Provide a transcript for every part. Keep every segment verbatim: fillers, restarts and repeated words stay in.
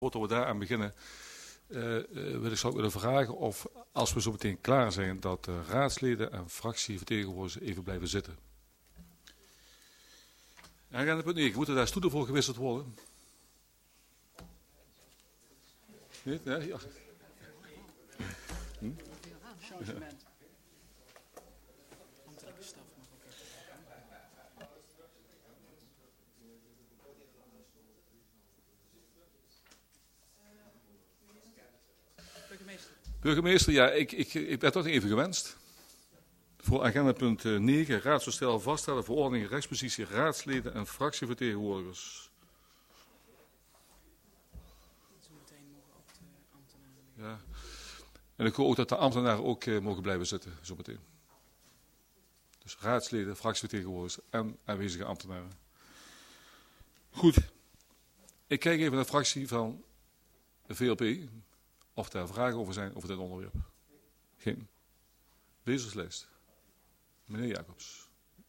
Voordat we daar aan beginnen, uh, uh, wil ik zou willen vragen of als we zo meteen klaar zijn, dat uh, raadsleden en fractievertegenwoordigers even blijven zitten. En gaan punt negen. Moeten daar stoelen voor gewisseld worden? Niet? Ja, ja. Hm? Changement. Ambtelijke staf mag ook even. Burgemeester. Burgemeester, ja, ik, ik, ik werd toch even gewenst. Voor agenda punt negen, raadsvoorstel vaststellen, verordening, rechtspositie, raadsleden en fractievertegenwoordigers. Zometeen mogen ook de ambtenaren mee. Ja. En ik hoor ook dat de ambtenaren ook uh, mogen blijven zitten, zometeen. Dus raadsleden, fractievertegenwoordigers en aanwezige ambtenaren. Goed. Ik kijk even naar de fractie van de V L P. Of daar vragen over zijn over dit onderwerp. Geen. Lezerslijst. Meneer Jacobs.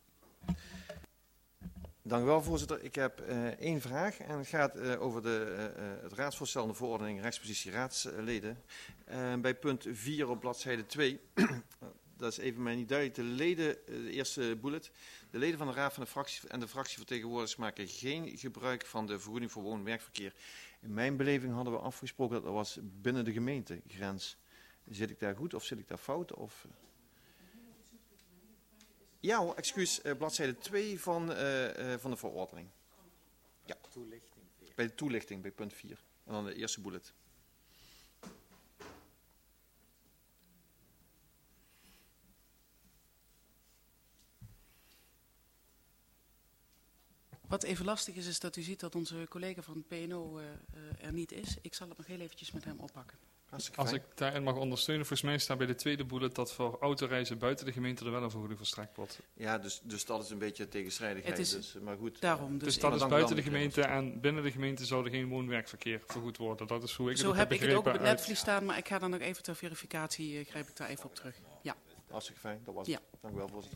Dank u wel, voorzitter. Ik heb uh, één vraag en het gaat uh, over de, uh, het raadsvoorstel en de verordening rechtspositie raadsleden. Uh, bij punt vier op bladzijde twee, dat is even mij niet duidelijk, de leden, uh, de eerste bullet. De leden van de raad van de fractie en de fractievertegenwoordigers maken geen gebruik van de vergoeding voor woon-werkverkeer. In mijn beleving hadden we afgesproken dat dat was binnen de gemeentegrens. Zit ik daar goed of zit ik daar fout? Of... Ja hoor, excuus, uh, bladzijde twee van, uh, uh, van de verordening. Ja, toelichting. Bij de toelichting, bij punt vier. En dan de eerste bullet. Wat even lastig is, is dat u ziet dat onze collega van het P N O uh, uh, er niet is. Ik zal het nog heel eventjes met hem oppakken. Als ik daarin mag ondersteunen, volgens mij staat bij de tweede bullet dat voor autoreizen buiten de gemeente er wel een vergoeding verstrekt wordt. Ja, dus, dus dat is een beetje tegenstrijdigheid. Het is dus, maar goed. Daarom, dus dus dat is buiten de gemeente en binnen de gemeente zou er geen woon-werkverkeer vergoed worden. Dat is hoe ik Zo het heb heb ik het ook op het begrepen uit- netvlies staan, maar ik ga dan nog even ter verificatie, uh, grijp ik daar even op terug. Ja. Hartstikke fijn, dat was Ja. het. Dank u wel, voorzitter.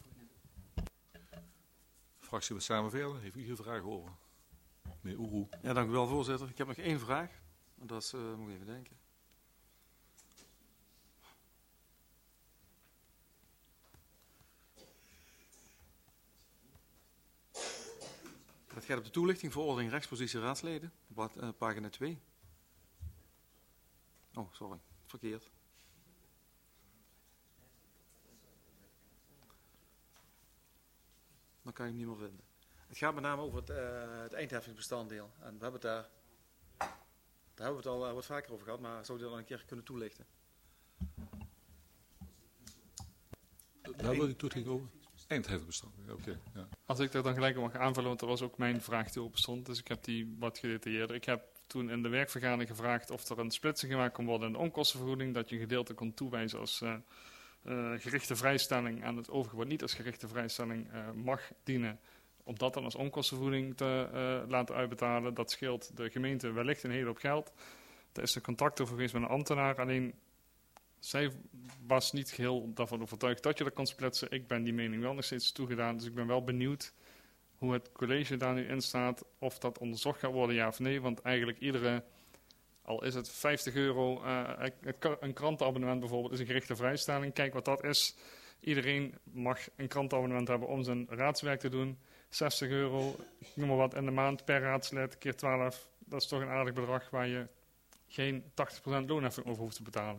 Fractie wil samen verder. Heeft u hier vragen over? Meneer Oeroe. Ja, dank u wel, voorzitter. Ik heb nog één vraag. Dat is, uh, moet ik even denken. Het gaat op de toelichting verordening rechtspositie raadsleden, blad, uh, pagina twee. Oh, sorry, verkeerd. Dan kan je hem niet meer vinden. Het gaat met name over het, uh, het eindheffingsbestanddeel. En we hebben het daar, daar hebben we het al uh, wat vaker over gehad, maar zou je dat dan een keer kunnen toelichten? Daar wil ik toelichting over. Eindheffingbestand. Oké. Okay, ja. Als ik daar dan gelijk mag aanvullen, want dat was ook mijn vraag die open stond, dus ik heb die wat gedetailleerder. Ik heb toen in de werkvergadering gevraagd of er een splitsing gemaakt kon worden in de onkostenvergoeding, dat je een gedeelte kon toewijzen als uh, uh, gerichte vrijstelling en het overige wat niet als gerichte vrijstelling uh, mag dienen, om dat dan als onkostenvergoeding te uh, laten uitbetalen. Dat scheelt de gemeente wellicht een hele hoop geld. Er is een contact over geweest met een ambtenaar, alleen zij was niet geheel daarvan overtuigd dat je dat kon splitsen. Ik ben die mening wel nog steeds toegedaan, dus ik ben wel benieuwd hoe het college daar nu in staat, of dat onderzocht gaat worden, ja of nee. Want eigenlijk iedere, al is het vijftig euro, uh, een krantenabonnement bijvoorbeeld, is een gerichte vrijstelling. Kijk wat dat is. Iedereen mag een krantenabonnement hebben om zijn raadswerk te doen. zestig euro, noem maar wat, in de maand per raadslid, keer twaalf. Dat is toch een aardig bedrag waar je geen tachtig procent loonheffing over hoeft te betalen.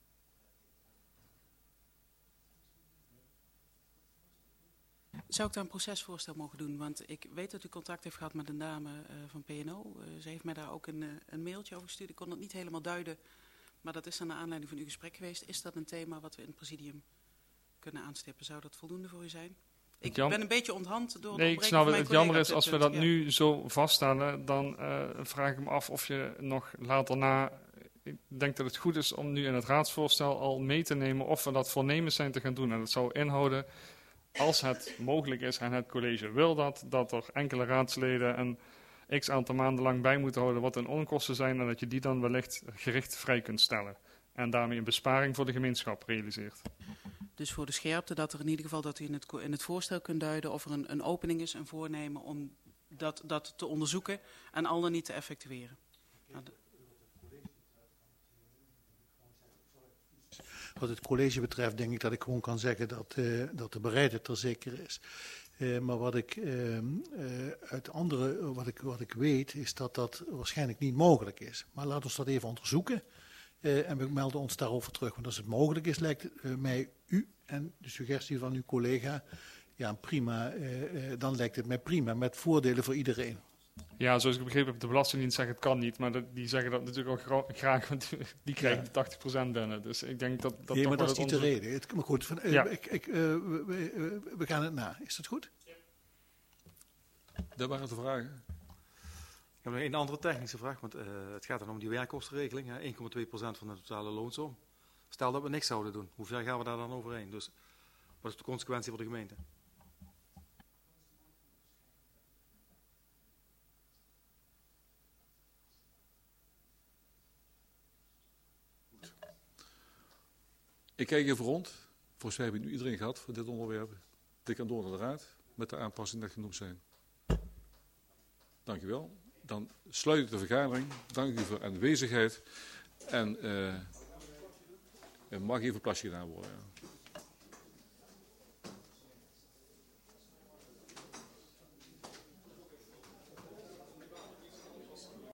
Zou ik daar een procesvoorstel mogen doen? Want ik weet dat u contact heeft gehad met een dame uh, van P N O. Uh, ze heeft mij daar ook een, uh, een mailtje over gestuurd. Ik kon het niet helemaal duiden, maar dat is dan naar aanleiding van uw gesprek geweest. Is dat een thema wat we in het presidium kunnen aanstippen? Zou dat voldoende voor u zijn? Ik Jam- ben een beetje onthand door het Nee, ik ontbreken snap van het. mijn Het jammer collega is, op als dit we punt. dat Ja. nu zo vaststellen, dan uh, vraag ik me af of je nog later na... Ik denk dat het goed is om nu in het raadsvoorstel al mee te nemen of we dat voornemens zijn te gaan doen. En dat zou inhouden, als het mogelijk is en het college wil dat, dat er enkele raadsleden een x aantal maanden lang bij moeten houden wat hun onkosten zijn en dat je die dan wellicht gericht vrij kunt stellen. En daarmee een besparing voor de gemeenschap realiseert. Dus voor de scherpte dat er in ieder geval dat u in het, in het voorstel kunt duiden of er een, een opening is, een voornemen om dat, dat te onderzoeken en al dan niet te effectueren. Nou, de, wat het college betreft denk ik dat ik gewoon kan zeggen dat, uh, dat de bereidheid er zeker is. Uh, maar wat ik uh, uh, uit andere, wat ik, wat ik weet, is dat dat waarschijnlijk niet mogelijk is. Maar laten we ons dat even onderzoeken. Uh, en we melden ons daarover terug. Want als het mogelijk is, lijkt uh, mij u en de suggestie van uw collega, ja prima, uh, uh, dan lijkt het mij prima, met voordelen voor iedereen. Ja, zoals ik begrepen heb, de Belastingdienst zegt het kan niet, maar dat, die zeggen dat natuurlijk ook gra graag, want die krijgen de tachtig procent binnen. Dus ik denk dat dat. Nee, maar dat is het niet de reden. Het, maar goed, van, uh, ja. ik, ik, uh, we, we, we gaan het na. Is dat goed? Dat waren de vragen. Ik heb nog een andere technische vraag, want uh, het gaat dan om die werkkostenregeling, één komma twee procent van de totale loonsom. Stel dat we niks zouden doen, hoe ver gaan we daar dan overheen? Dus wat is de consequentie voor de gemeente? Ik kijk even rond. Volgens mij hebben we nu iedereen gehad voor dit onderwerp. Ik kan door naar de raad met de aanpassingen die genoemd zijn. Dank u wel. Dan sluit ik de vergadering. Dank u voor uw aanwezigheid. En uh, er mag even een plasje gedaan worden. Ja.